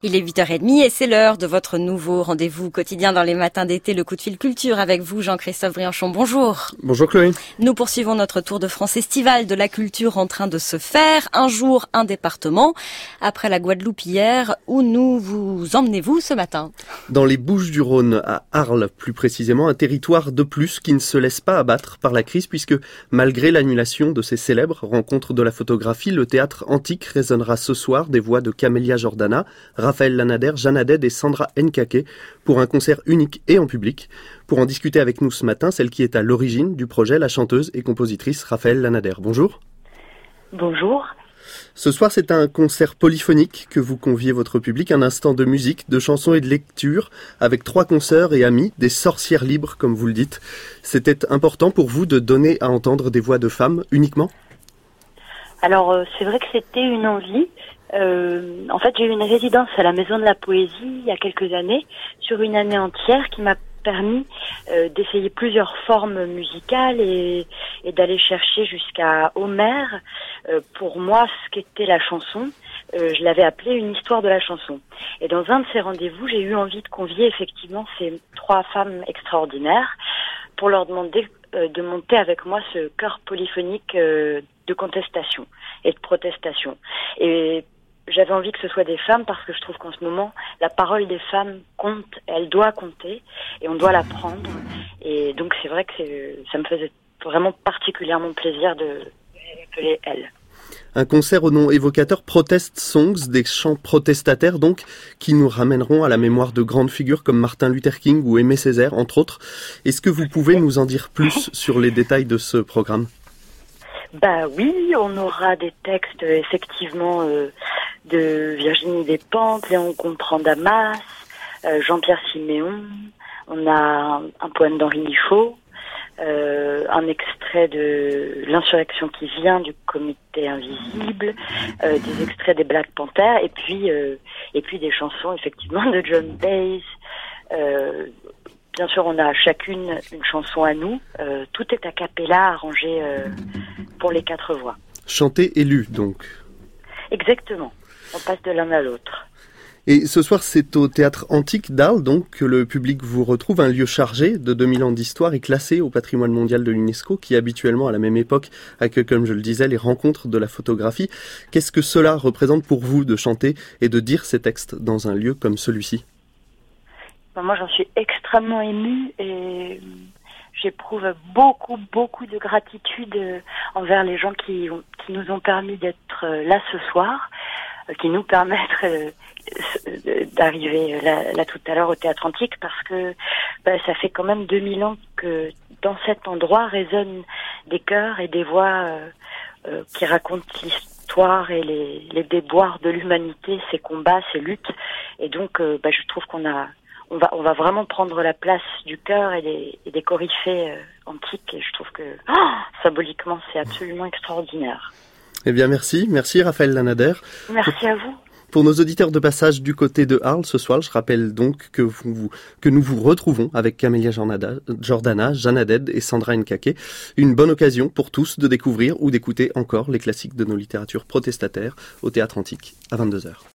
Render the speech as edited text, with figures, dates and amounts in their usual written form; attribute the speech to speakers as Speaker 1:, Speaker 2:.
Speaker 1: Il est 8h30 et c'est l'heure de votre nouveau rendez-vous quotidien dans les matins d'été, le coup de fil culture avec vous, Jean-Christophe Brianchon. Bonjour.
Speaker 2: Bonjour Chloé.
Speaker 1: Nous poursuivons notre tour de France estivale de la culture en train de se faire. Un jour, un département. Après la Guadeloupe hier, où nous vous emmenez-vous ce matin?
Speaker 2: Dans les Bouches-du-Rhône, à Arles plus précisément, un territoire de plus qui ne se laisse pas abattre par la crise puisque malgré l'annulation de ces célèbres rencontres de la photographie, le théâtre antique résonnera ce soir des voix de Camélia Jordana, Raphaël Lanader, Jeanne Haddad et Sandra Nkake pour un concert unique et en public. Pour en discuter avec nous ce matin, celle qui est à l'origine du projet, la chanteuse et compositrice Raphaël Lanader. Bonjour.
Speaker 3: Bonjour.
Speaker 2: Ce soir, c'est un concert polyphonique que vous conviez votre public, un instant de musique, de chansons et de lecture, avec 3 consoeurs et amis, des sorcières libres, comme vous le dites. C'était important pour vous de donner à entendre des voix de femmes uniquement ?
Speaker 3: Alors, c'est vrai que c'était une envie. En fait, j'ai eu une résidence à la Maison de la Poésie il y a quelques années, sur une année entière, qui m'a permis d'essayer plusieurs formes musicales et d'aller chercher jusqu'à Homère. Pour moi, ce qu'était la chanson, je l'avais appelé une histoire de la chanson. Et dans un de ces rendez-vous, j'ai eu envie de convier effectivement ces 3 femmes extraordinaires pour leur demander de monter avec moi ce chœur polyphonique de contestation et de protestation. Et j'avais envie que ce soit des femmes parce que je trouve qu'en ce moment, la parole des femmes compte, elle doit compter et on doit la prendre. Et donc c'est vrai que ça me faisait vraiment particulièrement plaisir de l'appeler elle.
Speaker 2: Un concert au nom évocateur Protest Songs, des chants protestataires donc, qui nous ramèneront à la mémoire de grandes figures comme Martin Luther King ou Aimé Césaire, entre autres. Est-ce que vous pouvez nous en dire plus sur les détails de ce programme ?
Speaker 3: Bah oui, on aura des textes effectivement de Virginie Despentes, Léon Gontran-Damas, Jean-Pierre Siméon, on a un poème d'Henri Michaud, un extrait de L'insurrection qui vient du Comité Invisible, des extraits des Black Panthers et puis des chansons effectivement de John Baez. Bien sûr, on a chacune une chanson à nous. Tout est a cappella arrangé pour les 4 voix.
Speaker 2: Chanté et lu, donc.
Speaker 3: Exactement. On passe de l'un à l'autre.
Speaker 2: Et ce soir, c'est au Théâtre Antique d'Arles, donc, que le public vous retrouve, un lieu chargé de 2000 ans d'histoire et classé au patrimoine mondial de l'UNESCO, qui habituellement, à la même époque, accueille, comme je le disais, les rencontres de la photographie. Qu'est-ce que cela représente pour vous de chanter et de dire ces textes dans un lieu comme celui-ci ?
Speaker 3: Moi, j'en suis extrêmement émue et j'éprouve beaucoup de gratitude envers les gens qui nous ont permis d'être là ce soir, qui nous permettent d'arriver là tout à l'heure au Théâtre Antique parce que ça fait quand même 2000 ans que dans cet endroit résonnent des chœurs et des voix qui racontent l'histoire et les déboires de l'humanité, ses combats, ses luttes. Et donc, je trouve qu'on va vraiment prendre la place du chœur et des coryphées antiques et je trouve que symboliquement c'est absolument extraordinaire.
Speaker 2: Eh bien merci Raphaël Lanader.
Speaker 3: Merci à vous.
Speaker 2: Pour nos auditeurs de passage du côté de Arles ce soir, je rappelle donc que nous vous retrouvons avec Camélia Jordana, Jeanne Haddad et Sandra Nkake. Une bonne occasion pour tous de découvrir ou d'écouter encore les classiques de nos littératures protestataires au Théâtre Antique à 22h.